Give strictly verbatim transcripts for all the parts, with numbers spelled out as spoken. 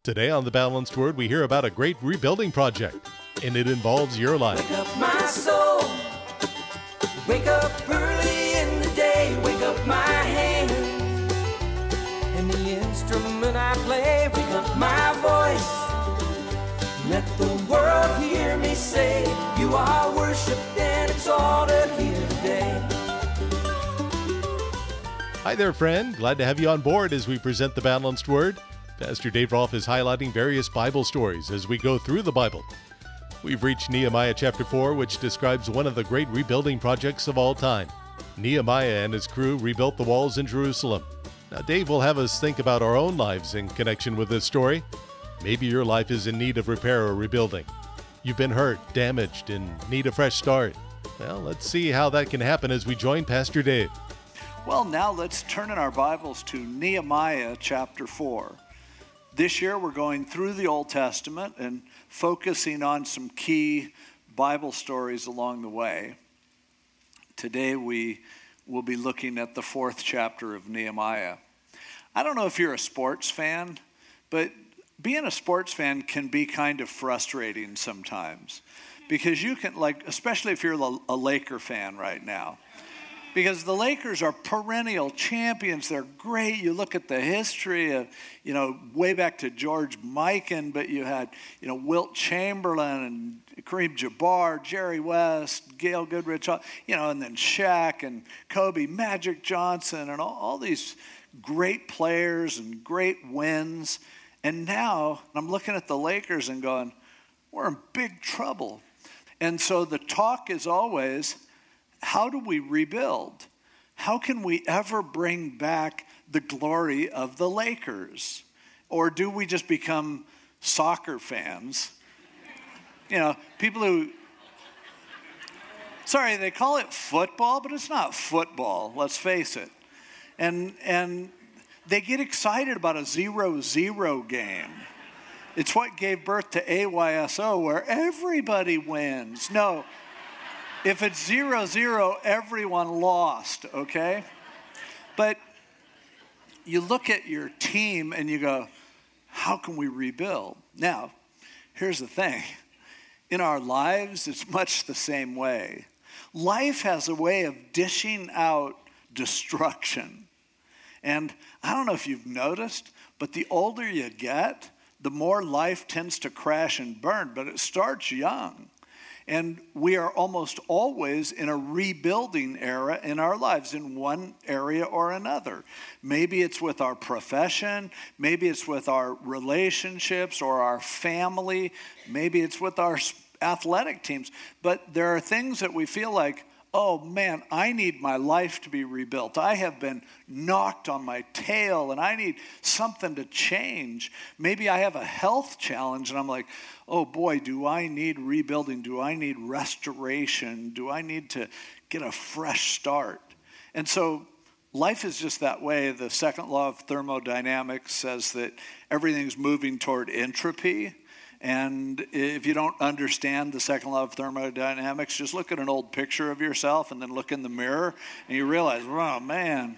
Today on The Balanced Word, we hear about a great rebuilding project, and it involves your life. Wake up my soul, wake up early in the day, wake up my hand, and the instrument I play, wake up my voice, let the world hear me say, you are worshipped and exalted here today. Hi there, friend. Glad to have you on board as we present The Balanced Word. Pastor Dave Rolfe is highlighting various Bible stories as we go through the Bible. We've reached Nehemiah chapter four, which describes one of the great rebuilding projects of all time. Nehemiah and his crew rebuilt the walls in Jerusalem. Now, Dave will have us think about our own lives in connection with this story. Maybe your life is in need of repair or rebuilding. You've been hurt, damaged, and need a fresh start. Well, let's see how that can happen as we join Pastor Dave. Well, now let's turn in our Bibles to Nehemiah chapter four. This year we're going through the Old Testament and focusing on some key Bible stories along the way. Today we will be looking at the fourth chapter of Nehemiah. I don't know if you're a sports fan, but being a sports fan can be kind of frustrating sometimes because you can, like, especially if you're a Laker fan right now. Because the Lakers are perennial champions. They're great. You look at the history of, you know, way back to George Mikan, but you had, you know, Wilt Chamberlain and Kareem Jabbar, Jerry West, Gail Goodrich, you know, and then Shaq and Kobe, Magic Johnson, and all, all these great players and great wins. And now I'm looking at the Lakers and going, we're in big trouble. And so the talk is always, how do we rebuild? How can we ever bring back the glory of the Lakers? Or do we just become soccer fans? You know, people who, sorry, they call it football, but it's not football, let's face it. And and they get excited about a zero zero game. It's what gave birth to A Y S O, where everybody wins. No. If it's zero zero, everyone lost, okay? But you look at your team and you go, how can we rebuild? Now, here's the thing. In our lives, it's much the same way. Life has a way of dishing out destruction. And I don't know if you've noticed, but the older you get, the more life tends to crash and burn, but it starts young. And we are almost always in a rebuilding era in our lives in one area or another. Maybe it's with our profession. Maybe it's with our relationships or our family. Maybe it's with our athletic teams. But there are things that we feel like, oh man, I need my life to be rebuilt. I have been knocked on my tail and I need something to change. Maybe I have a health challenge and I'm like, oh boy, do I need rebuilding? Do I need restoration? Do I need to get a fresh start? And so life is just that way. The second law of thermodynamics says that everything's moving toward entropy. And if you don't understand the second law of thermodynamics, just look at an old picture of yourself and then look in the mirror and you realize, oh man.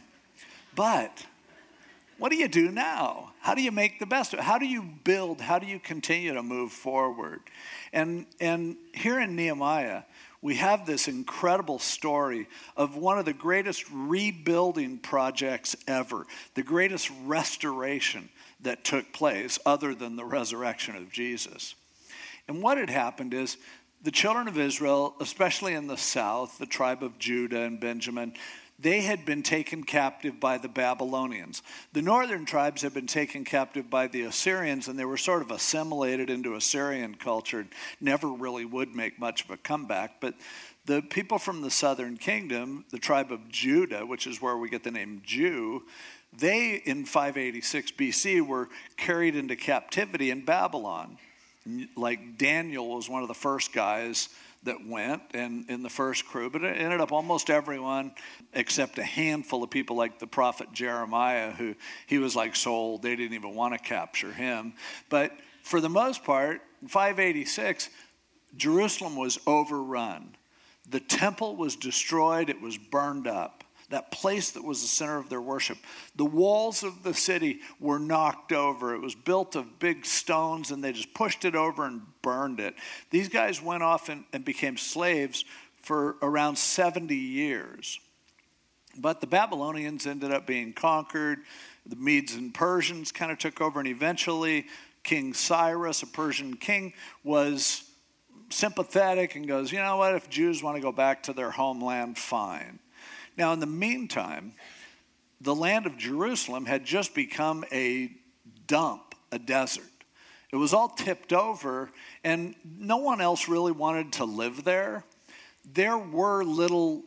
But what do you do now? How do you make the best of it? How do you build? How do you continue to move forward? And, and here in Nehemiah, we have this incredible story of one of the greatest rebuilding projects ever, the greatest restoration that took place other than the resurrection of Jesus. And what had happened is the children of Israel, especially in the south, the tribe of Judah and Benjamin, they had been taken captive by the Babylonians. The northern tribes had been taken captive by the Assyrians, and they were sort of assimilated into Assyrian culture, never really would make much of a comeback. But the people from the southern kingdom, the tribe of Judah, which is where we get the name Jew, they, in five eighty-six B C, were carried into captivity in Babylon. Like Daniel was one of the first guys that went and in the first crew, but it ended up almost everyone except a handful of people like the prophet Jeremiah, who he was like sold. They didn't even want to capture him. But for the most part, in five eighty-six, Jerusalem was overrun. The temple was destroyed. It was burned up. that place that was the center of their worship. The walls of the city were knocked over. It was built of big stones, and they just pushed it over and burned it. These guys went off and, and became slaves for around seventy years. But the Babylonians ended up being conquered. The Medes and Persians kind of took over, and eventually King Cyrus, a Persian king, was sympathetic and goes, you know what, if Jews want to go back to their homeland, fine. Now, in the meantime, the land of Jerusalem had just become a dump, a desert. It was all tipped over, and no one else really wanted to live there. There were little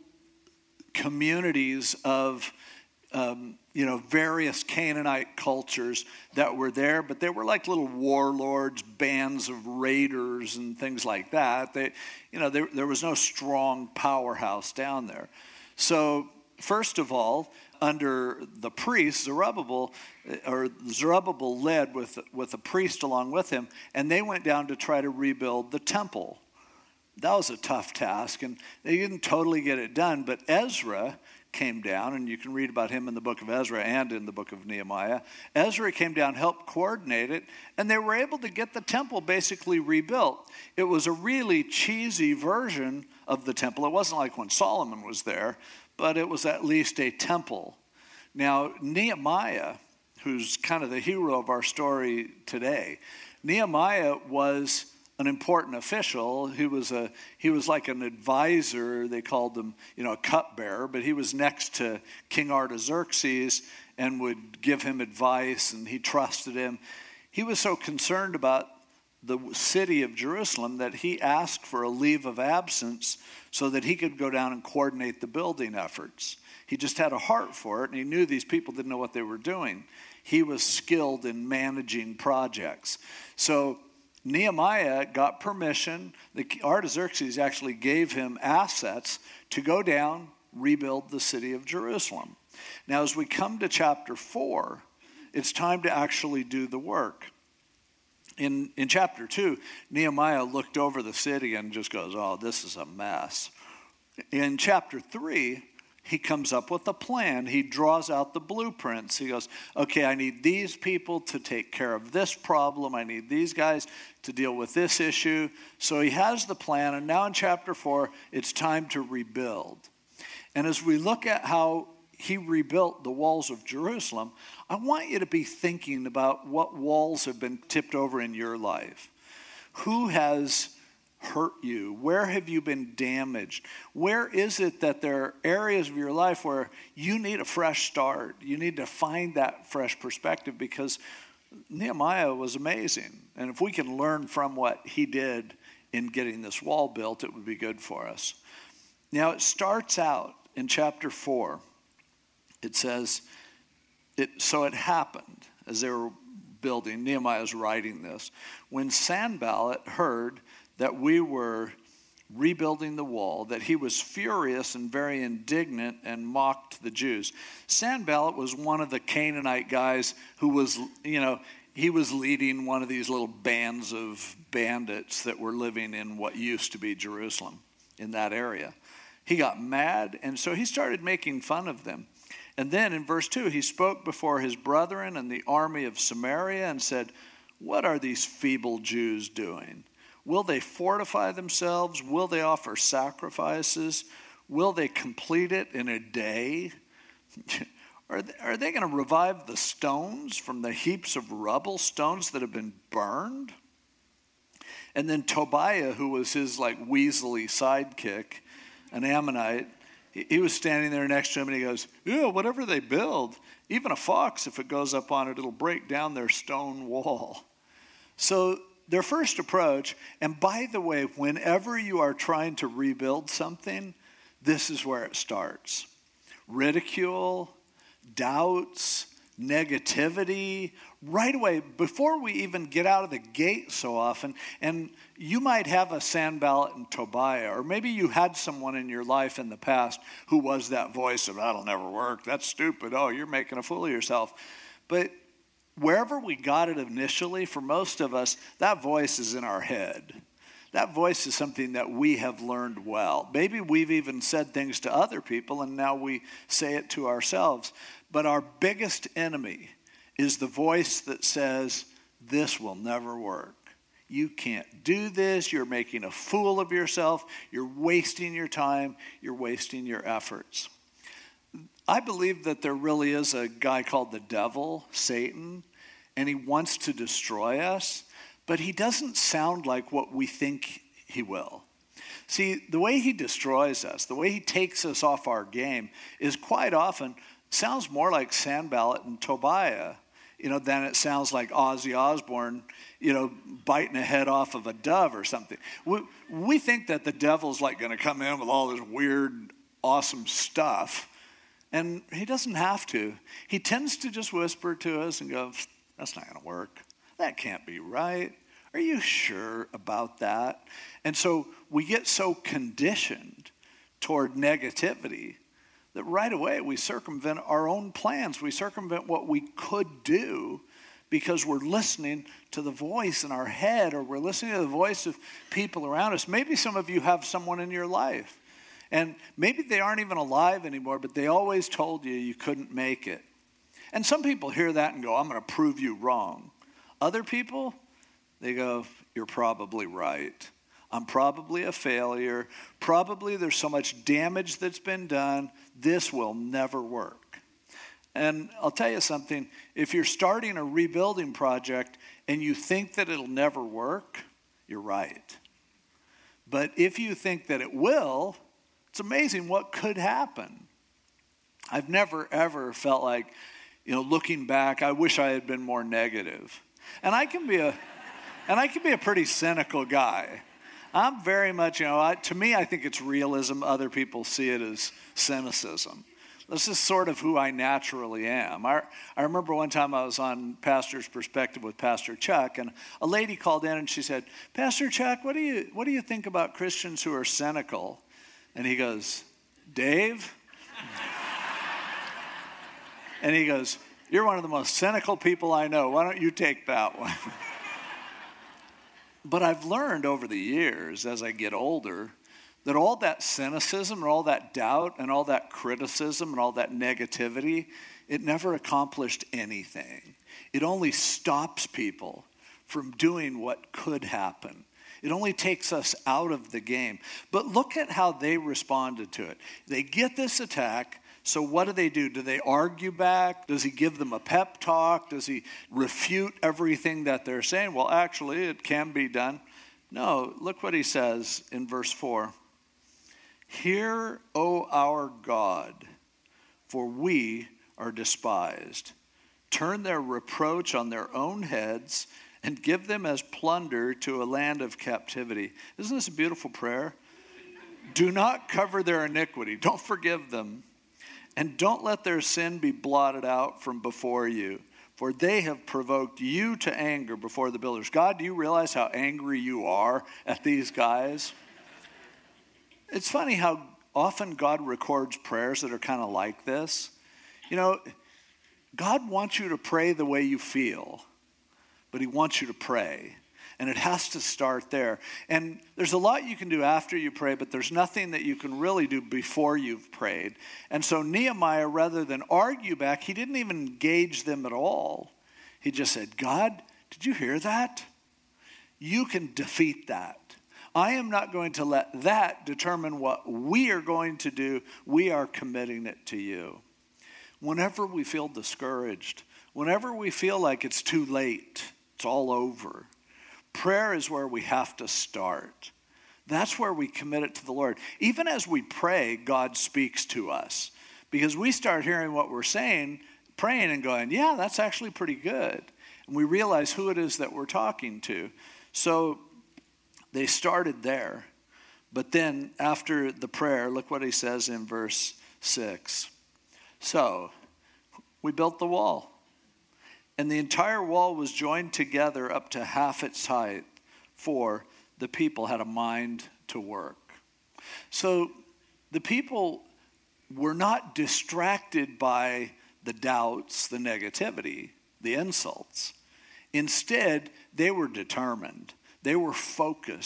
communities of um, you know, various Canaanite cultures that were there, but they were like little warlords, bands of raiders and things like that. They, you know, there, there was no strong powerhouse down there. So first of all, under the priest, Zerubbabel, or Zerubbabel led with, with a priest along with him, and they went down to try to rebuild the temple. That was a tough task, and they didn't totally get it done, but Ezra came down, and you can read about him in the book of Ezra and in the book of Nehemiah. Ezra came down, helped coordinate it, and they were able to get the temple basically rebuilt. It was a really cheesy version of the temple. It wasn't like when Solomon was there, but it was at least a temple. Now, Nehemiah, who's kind of the hero of our story today, Nehemiah was an important official. He was a he was like an advisor. They called him, you know, a cupbearer, but he was next to King Artaxerxes and would give him advice, and he trusted him. He was so concerned about the city of Jerusalem that he asked for a leave of absence so that he could go down and coordinate the building efforts. He just had a heart for it, and he knew these people didn't know what they were doing. He was skilled in managing projects. So Nehemiah got permission. The Artaxerxes actually gave him assets to go down, rebuild the city of Jerusalem. Now, as we come to chapter four, it's time to actually do the work. In, in chapter two, Nehemiah looked over the city and just goes, oh, this is a mess. In chapter three, he comes up with a plan. He draws out the blueprints. He goes, okay, I need these people to take care of this problem. I need these guys to deal with this issue. So he has the plan, and now in chapter four, it's time to rebuild. And as we look at how he rebuilt the walls of Jerusalem, I want you to be thinking about what walls have been tipped over in your life. Who has hurt you? Where have you been damaged? Where is it that there are areas of your life where you need a fresh start? You need to find that fresh perspective, because Nehemiah was amazing. And if we can learn from what he did in getting this wall built, it would be good for us. Now, it starts out in chapter four. It says, it, so it happened as they were building, Nehemiah's writing this, when Sanballat heard that we were rebuilding the wall, that he was furious and very indignant and mocked the Jews. Sanballat was one of the Canaanite guys who was, you know, he was leading one of these little bands of bandits that were living in what used to be Jerusalem, in that area. He got mad, and so he started making fun of them. And then in verse two, he spoke before his brethren and the army of Samaria and said, what are these feeble Jews doing? Will they fortify themselves? Will they offer sacrifices? Will they complete it in a day? Are they, are they going to revive the stones from the heaps of rubble, stones that have been burned? And then Tobiah, who was his like weaselly sidekick, an Ammonite, he, he was standing there next to him, and he goes, yeah, whatever they build, even a fox, if it goes up on it, it'll break down their stone wall. So their first approach, and by the way, whenever you are trying to rebuild something, this is where it starts. Ridicule, doubts, negativity, right away, before we even get out of the gate so often. And you might have a Sanballat and Tobiah, or maybe you had someone in your life in the past who was that voice of, that'll never work, that's stupid, oh, you're making a fool of yourself. But wherever we got it initially, for most of us, that voice is in our head. that voice is something that we have learned well. Maybe we've even said things to other people and now we say it to ourselves. But our biggest enemy is the voice that says, this will never work. You can't do this. You're making a fool of yourself. You're wasting your time. You're wasting your efforts. I believe that there really is a guy called the devil, Satan, and he wants to destroy us, but he doesn't sound like what we think he will. See, the way he destroys us, the way he takes us off our game is quite often sounds more like Sanballat and Tobiah, you know, than it sounds like Ozzy Osbourne, you know, biting a head off of a dove or something. We, we think that the devil's like going to come in with all this weird, awesome stuff, and he doesn't have to. He tends to just whisper to us and go, that's not going to work. That can't be right. Are you sure about that? And so we get so conditioned toward negativity that right away we circumvent our own plans. We circumvent what we could do because we're listening to the voice in our head, or we're listening to the voice of people around us. Maybe some of you have someone in your life, and maybe they aren't even alive anymore, but they always told you you couldn't make it. And some people hear that and go, I'm going to prove you wrong. Other people, they go, you're probably right. I'm probably a failure. Probably there's so much damage that's been done. This will never work. And I'll tell you something. If you're starting a rebuilding project and you think that it'll never work, you're right. But if you think that it will, it's amazing what could happen. I've never, ever felt like, you know, looking back, I wish I had been more negative. And I can be a, and I can be a pretty cynical guy. I'm very much, you know, I, to me, I think it's realism. Other people see it as cynicism. This is sort of who I naturally am. I, I remember one time I was on Pastor's Perspective with Pastor Chuck, and a lady called in and she said, Pastor Chuck, what do you, what do you think about Christians who are cynical? And he goes, Dave? And he goes, you're one of the most cynical people I know. Why don't you take that one? But I've learned over the years as I get older that all that cynicism and all that doubt and all that criticism and all that negativity, it never accomplished anything. It only stops people from doing what could happen. It only takes us out of the game. But look at how they responded to it. They get this attack. So what do they do? Do they argue back? Does he give them a pep talk? Does he refute everything that they're saying? Well, actually, it can be done. No, look what he says in verse four. Hear, O our God, for we are despised. Turn their reproach on their own heads and give them as plunder to a land of captivity. Isn't this a beautiful prayer? Do not cover their iniquity. Don't forgive them. And don't let their sin be blotted out from before you, for they have provoked you to anger before the builders. God, do you realize how angry you are at these guys? It's funny how often God records prayers that are kind of like this. You know, God wants you to pray the way you feel, but he wants you to pray. And it has to start there. And there's a lot you can do after you pray, but there's nothing that you can really do before you've prayed. And so Nehemiah, rather than argue back, he didn't even engage them at all. He just said, God, did you hear that? You can defeat that. I am not going to let that determine what we are going to do. We are committing it to you. Whenever we feel discouraged, whenever we feel like it's too late, it's all over, prayer is where we have to start. That's where we commit it to the Lord. Even as we pray, God speaks to us. Because we start hearing what we're saying, praying and going, yeah, that's actually pretty good. And we realize who it is that we're talking to. So they started there. But then after the prayer, look what he says in verse six. So we built the wall. And the entire wall was joined together up to half its height, for the people had a mind to work. So the people were not distracted by the doubts, the negativity, the insults. Instead, they were determined. They were focused.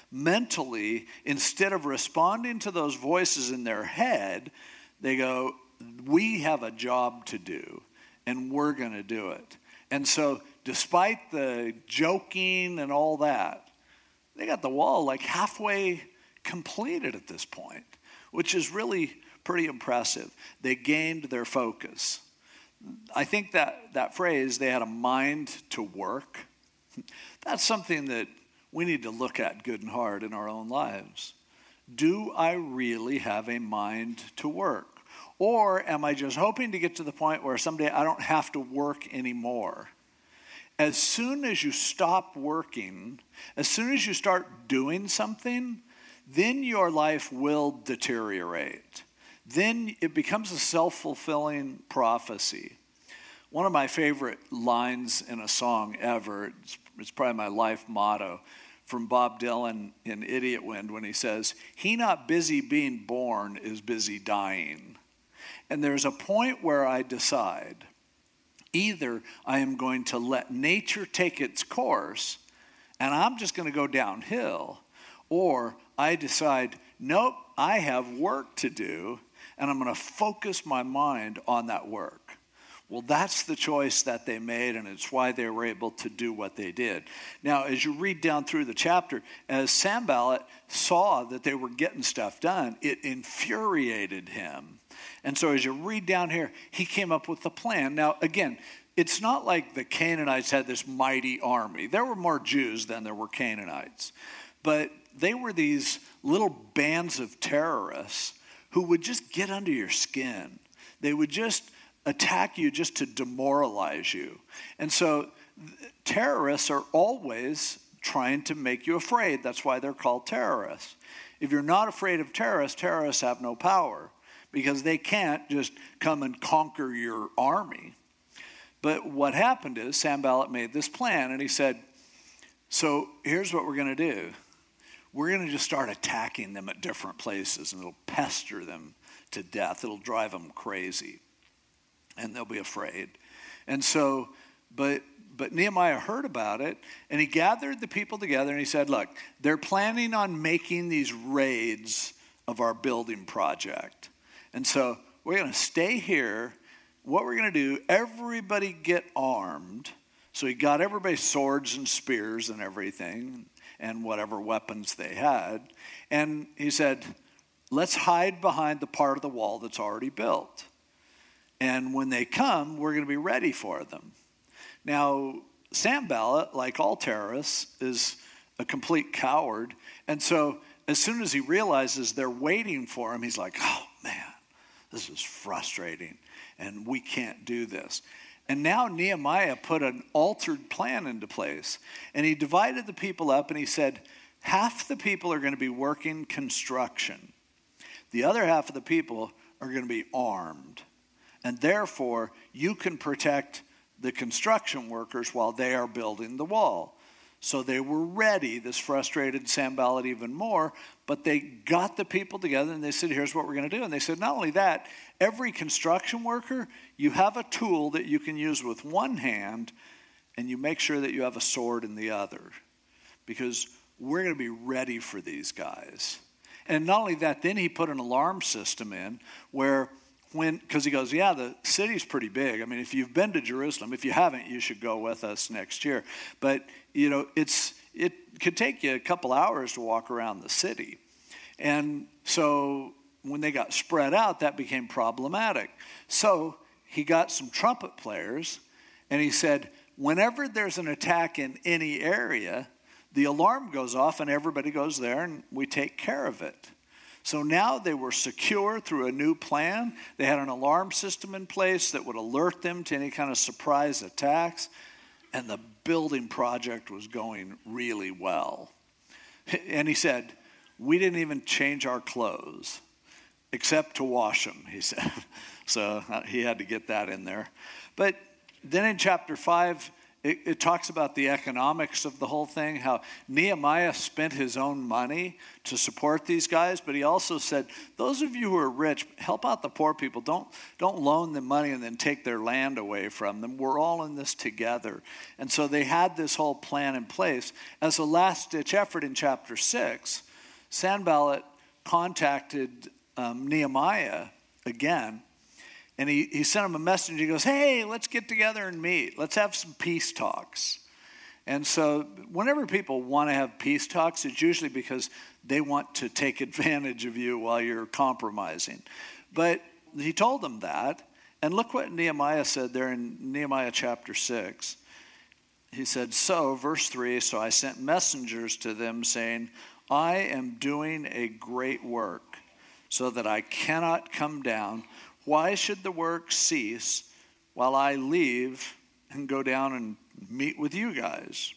mentally, instead of responding to those voices in their head, they go, we have a job to do, and we're going to do it. And so despite the joking and all that, they got the wall like halfway completed at this point, which is really pretty impressive. They gained their focus. I think that, that phrase, they had a mind to work, that's something that we need to look at good and hard in our own lives. Do I really have a mind to work? Or am I just hoping to get to the point where someday I don't have to work anymore? As soon as you stop working, as soon as you start doing something, then your life will deteriorate. Then it becomes a self-fulfilling prophecy. One of my favorite lines in a song ever, it's, it's probably my life motto, from Bob Dylan in Idiot Wind when he says, "He not busy being born is busy dying." And there's a point where I decide, either I am going to let nature take its course and I'm just going to go downhill, or I decide, nope, I have work to do and I'm going to focus my mind on that work. Well, that's the choice that they made, and it's why they were able to do what they did. Now, as you read down through the chapter, as Sanballat saw that they were getting stuff done, it infuriated him. And so as you read down here, he came up with the plan. Now, again, it's not like the Canaanites had this mighty army. There were more Jews than there were Canaanites. But they were these little bands of terrorists who would just get under your skin. They would just attack you just to demoralize you. And so terrorists are always trying to make you afraid. That's why they're called terrorists. If you're not afraid of terrorists, terrorists have no power because they can't just come and conquer your army. But what happened is Sanballat made this plan and he said, so here's what we're going to do. We're going to just start attacking them at different places and it'll pester them to death. It'll drive them crazy. And they'll be afraid. And so, but but Nehemiah heard about it, and he gathered the people together, and he said, look, they're planning on making these raids of our building project. And so we're going to stay here. What we're going to do, everybody get armed. So he got everybody's swords and spears and everything, and whatever weapons they had. And he said, let's hide behind the part of the wall that's already built. And when they come, we're going to be ready for them. Now, Sanballat, like all terrorists, is a complete coward. And so as soon as he realizes they're waiting for him, he's like, oh, man, this is frustrating, and we can't do this. And now Nehemiah put an altered plan into place. And he divided the people up, and he said, half the people are going to be working construction. The other half of the people are going to be armed. And therefore, you can protect the construction workers while they are building the wall. So they were ready. This frustrated Sanballat even more, but they got the people together and they said, here's what we're going to do. And they said, not only that, every construction worker, you have a tool that you can use with one hand, and you make sure that you have a sword in the other, because we're going to be ready for these guys. And not only that, then he put an alarm system in where When, because he goes, yeah, the city's pretty big. I mean, if you've been to Jerusalem, if you haven't, you should go with us next year. But, you know, it's it could take you a couple hours to walk around the city. And so when they got spread out, that became problematic. So he got some trumpet players, and he said, whenever there's an attack in any area, the alarm goes off, and everybody goes there, and we take care of it. So now they were secure through a new plan. They had an alarm system in place that would alert them to any kind of surprise attacks. And the building project was going really well. And he said, we didn't even change our clothes except to wash them, he said. So he had to get that in there. But then in chapter five, it, it talks about the economics of the whole thing, how Nehemiah spent his own money to support these guys, but he also said, those of you who are rich, help out the poor people. Don't, don't loan them money and then take their land away from them. We're all in this together. And so they had this whole plan in place. As a last-ditch effort in chapter six, Sanballat contacted um, Nehemiah again, and he, he sent him a message. He goes, hey, let's get together and meet. Let's have some peace talks. And so whenever people want to have peace talks, it's usually because they want to take advantage of you while you're compromising. But he told them that. And look what Nehemiah said there in Nehemiah chapter six. He said, so, verse three, so I sent messengers to them saying, I am doing a great work so that I cannot come down. Why should the work cease while I leave and go down and meet with you guys?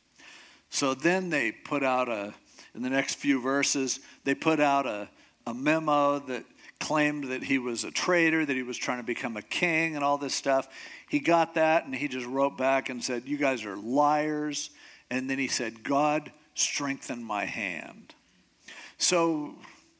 So then they put out a, in the next few verses, they put out a, a memo that claimed that he was a traitor, that he was trying to become a king and all this stuff. He got that and he just wrote back and said, you guys are liars. And then he said, God, strengthen my hand. So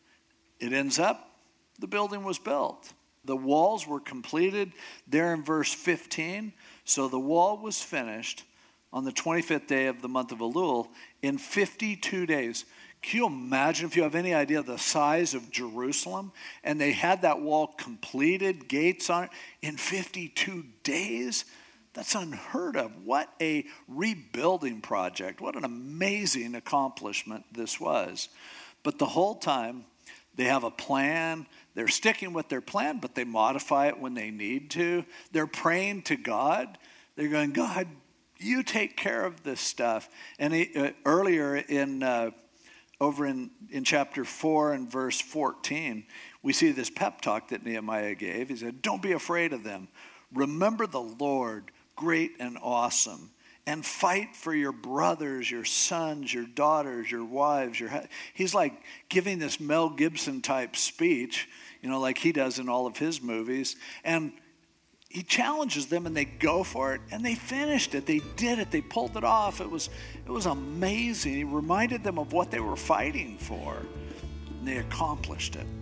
it ends up, the building was built. The walls were completed there in verse fifteen. So the wall was finished on the twenty-fifth day of the month of Elul in fifty-two days. Can you imagine, if you have any idea the size of Jerusalem, and they had that wall completed, gates on it, in fifty-two days? That's unheard of. What a rebuilding project. What an amazing accomplishment this was. But the whole time, they have a plan. They're sticking with their plan, but they modify it when they need to. They're praying to God. They're going, God, you take care of this stuff. And he, uh, earlier in uh, over in, in chapter four and verse fourteen, we see this pep talk that Nehemiah gave. He said, don't be afraid of them. Remember the Lord, great and awesome, and fight for your brothers, your sons, your daughters, your wives. Your ha-. He's like giving this Mel Gibson type speech, you know, like he does in all of his movies. And he challenges them and they go for it and they finished it. They did it. They pulled it off. It was, it was amazing. He reminded them of what they were fighting for and they accomplished it.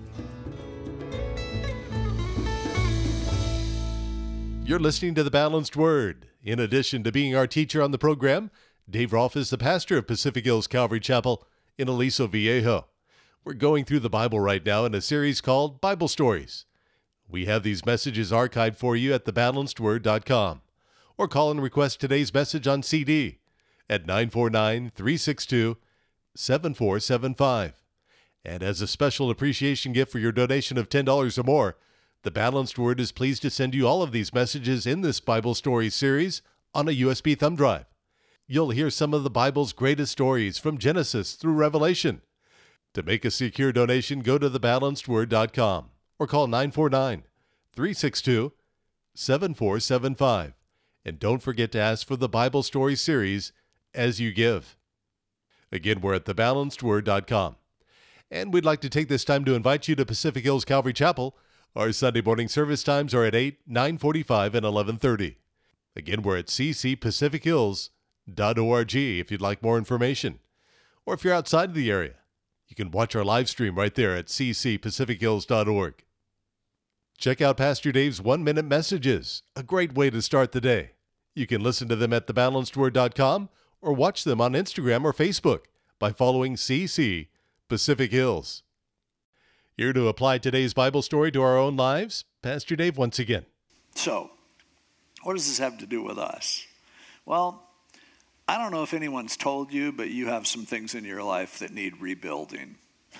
You're listening to The Balanced Word. In addition to being our teacher on the program, Dave Rolfe is the pastor of Pacific Hills Calvary Chapel in Aliso Viejo. We're going through the Bible right now in a series called Bible Stories. We have these messages archived for you at the balanced word dot com, or call and request today's message on C D at nine four nine, three six two, seven four seven five. And as a special appreciation gift for your donation of ten dollars or more, The Balanced Word is pleased to send you all of these messages in this Bible Stories series on a U S B thumb drive. You'll hear some of the Bible's greatest stories from Genesis through Revelation. To make a secure donation, go to the balanced word dot com or call nine four nine, three six two, seven four seven five. And don't forget to ask for the Bible Story series as you give. Again, we're at the balanced word dot com. And we'd like to take this time to invite you to Pacific Hills Calvary Chapel. Our Sunday morning service times are at eight, nine forty-five, and eleven thirty. Again, we're at c c pacific hills dot org if you'd like more information. Or if you're outside of the area, you can watch our live stream right there at c c pacific hills dot org. Check out Pastor Dave's one-minute messages, a great way to start the day. You can listen to them at the balanced word dot com or watch them on Instagram or Facebook by following C C Pacific Hills. Here to apply today's Bible story to our own lives, Pastor Dave once again. So, what does this have to do with us? Well, I don't know if anyone's told you, but you have some things in your life that need rebuilding.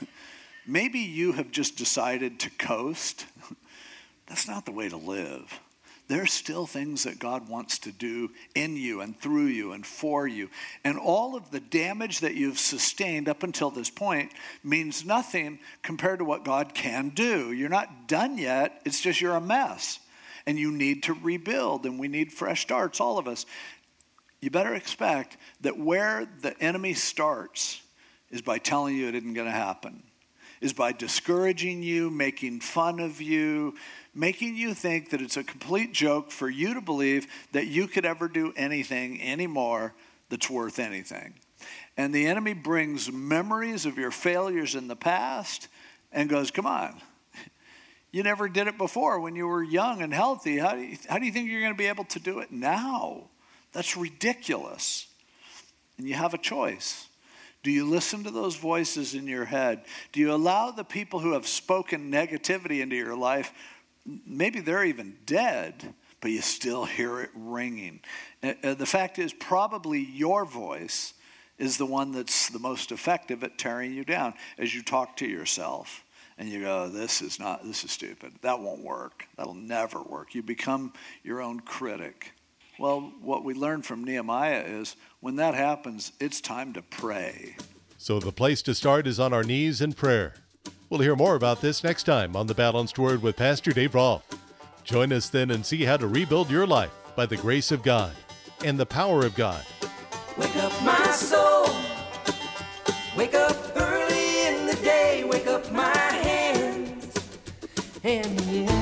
Maybe you have just decided to coast. That's not the way to live. There's still things that God wants to do in you and through you and for you. And all of the damage that you've sustained up until this point means nothing compared to what God can do. You're not done yet. It's just you're a mess. And you need to rebuild, and we need fresh starts, all of us. You better expect that where the enemy starts is by telling you it isn't going to happen, is by discouraging you, making fun of you, making you think that it's a complete joke for you to believe that you could ever do anything anymore that's worth anything. And the enemy brings memories of your failures in the past and goes, come on, you never did it before when you were young and healthy. How do you, how do you think you're going to be able to do it now? That's ridiculous. And you have a choice. Do you listen to those voices in your head? Do you allow the people who have spoken negativity into your life, maybe they're even dead, but you still hear it ringing? Uh, the fact is, probably your voice is the one that's the most effective at tearing you down as you talk to yourself. And you go, this is not, this is stupid. That won't work. That'll never work. You become your own critic. Well, what we learned from Nehemiah is when that happens, it's time to pray. So the place to start is on our knees in prayer. We'll hear more about this next time on The Balanced Word with Pastor Dave Rolfe. Join us then and see how to rebuild your life by the grace of God and the power of God. Wake up my soul. Wake up early in the day. Wake up my hands and the